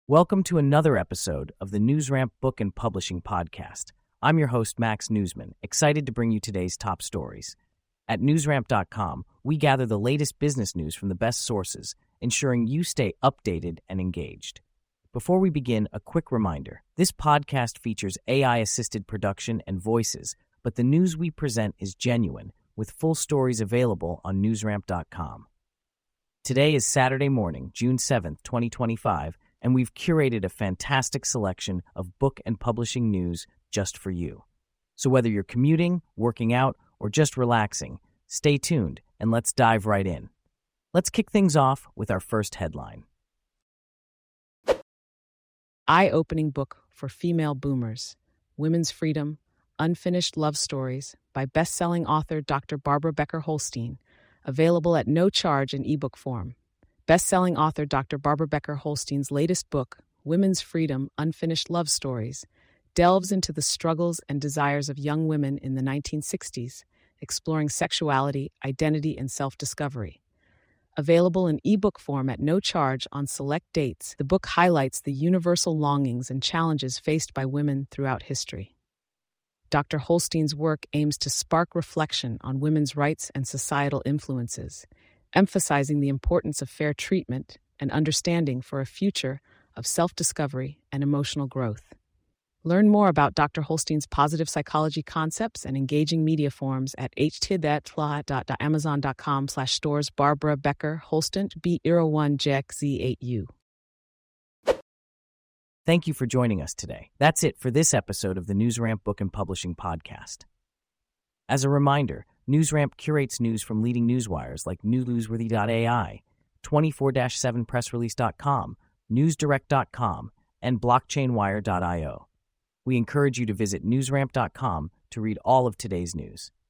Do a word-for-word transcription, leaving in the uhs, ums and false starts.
Welcome to another episode of the NewsRamp Book and Publishing Podcast. I'm your host, Max Newsman, excited to bring you today's top stories. At newsramp dot com, we gather the latest business news from the best sources, ensuring you stay updated and engaged. Before we begin, a quick reminder. This podcast features A I-assisted production and voices, but the news we present is genuine, with full stories available on newsramp dot com. Today is Saturday morning, June seventh, twenty twenty-five, and we've curated a fantastic selection of book and publishing news just for you. So whether you're commuting, working out, or just relaxing, stay tuned and let's dive right in. Let's kick things off with our first headline. Eye-opening book for female boomers, Women's Freedom, Unfinished Love Stories by best-selling author Doctor Barbara Becker Holstein, available at no charge in ebook form. Best-selling author Doctor Barbara Becker Holstein's latest book, Women's Freedom, Unfinished Love Stories, delves into the struggles and desires of young women in the nineteen sixties, exploring sexuality, identity, and self-discovery. Available in ebook form at no charge on select dates, the book highlights the universal longings and challenges faced by women throughout history. Doctor Holstein's work aims to spark reflection on women's rights and societal influences, emphasizing the importance of fair treatment and understanding for a future of self-discovery and emotional growth. Learn more about Doctor Holstein's positive psychology concepts and engaging media forms at http://amazon.com slash stores Barbara Becker Holstein B zero one J Z eight U. Thank you for joining us today. That's it for this episode of the NewsRamp Book and Publishing Podcast. As a reminder, NewsRamp curates news from leading newswires like new newsworthy dot A I, twenty-four seven press release dot com, news direct dot com, and blockchain wire dot io. We encourage you to visit newsramp dot com to read all of today's news.